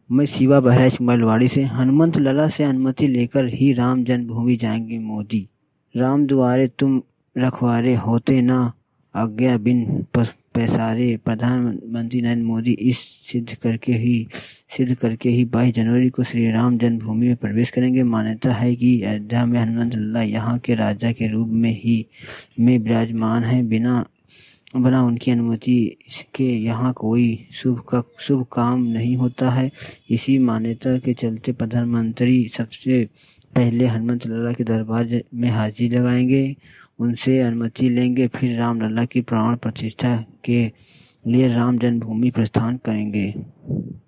मैं शिवा बहराइच मलवाड़ी से। हनुमंत लला से अनुमति लेकर ही राम जन्मभूमि जाएंगे मोदी। राम दुआरे तुम रखवारे होते ना, आज्ञा बिन पैसारे। प्रधानमंत्री नरेंद्र मोदी इस सिद्ध करके ही 22 जनवरी को श्री राम जन्मभूमि में प्रवेश करेंगे। मान्यता है कि अयोध्या में हनुमंत लल्ला यहाँ के राजा के रूप में विराजमान हैं। बना उनकी अनुमति के यहाँ कोई शुभ काम नहीं होता है। इसी मान्यता के चलते प्रधानमंत्री सबसे पहले हनुमंत लल्ला के दरबार में हाजिरी लगाएंगे, उनसे अनुमति लेंगे, फिर राम लल्ला की प्राण प्रतिष्ठा के लिए राम जन्मभूमि प्रस्थान करेंगे।